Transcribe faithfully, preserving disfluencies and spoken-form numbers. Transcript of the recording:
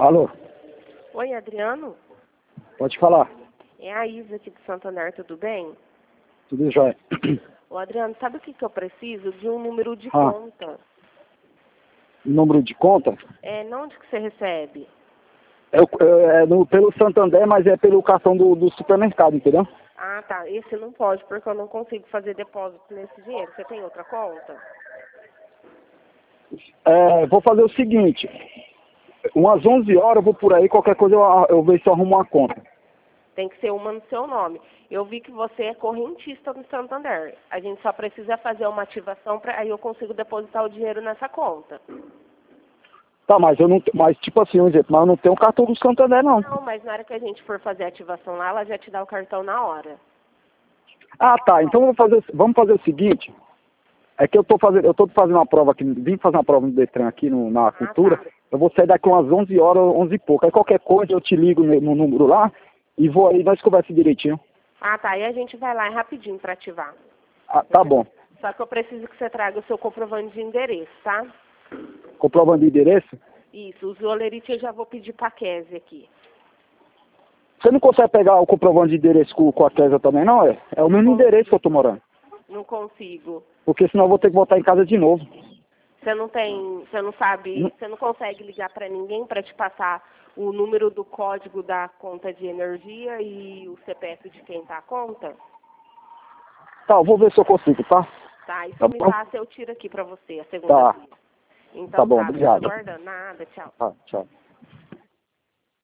Alô, Oi, Adriano? pode falar. É a Isa aqui de Santander, tudo bem? Tudo jóia. Ô, Adriano, sabe o que, que eu preciso? De um número de Ah. conta. Número de conta? É, não onde que você recebe? É, o- é no, pelo Santander, mas é pelo cartão do, do supermercado, entendeu? Ah, tá. Esse não pode, porque eu não consigo fazer depósito nesse dinheiro. Você tem outra conta? É, vou fazer o seguinte. Umas onze horas eu vou por aí, qualquer coisa eu, eu vejo se eu arrumo uma conta. Tem que ser uma no seu nome. Eu vi que você é correntista no Santander. A gente só precisa fazer uma ativação, para aí eu consigo depositar o dinheiro nessa conta. Tá, mas eu não, mas tipo assim, um exemplo, mas eu não tenho cartão do Santander não. Não, mas na hora que a gente for fazer a ativação lá, ela já te dá o cartão na hora. Ah, tá. Então vamos fazer, vamos fazer o seguinte. É que eu tô fazendo, eu tô fazendo uma prova aqui, vim fazer uma prova no Detran aqui no, na cultura. tá. Eu vou sair daqui umas onze horas, onze e pouco. Aí qualquer coisa eu te ligo no, no número lá e vou aí, nós conversamos direitinho. Ah, tá. E a gente vai lá rapidinho para ativar. Ah, tá bom. Só que eu preciso que você traga o seu comprovante de endereço, tá? Comprovando de endereço? Isso. O Zolerite eu já vou pedir para a Kézia aqui. Você não consegue pegar o comprovante de endereço com, com a Kézia também, não? É, é o mesmo Não endereço que eu tô consigo. morando. Não consigo. Porque senão eu vou ter que voltar em casa de novo. Você não tem, você não sabe, Não- você não consegue ligar para ninguém para te passar o número do código da conta de energia e o C P F de quem tá a conta? Tá, eu vou ver se eu consigo, tá? Tá, e se Tá me bom? passa eu tiro aqui para você a segunda Tá. via. Então Tá bom, tá, fica obrigado. aguardando. Nada, tchau. Tá, tchau.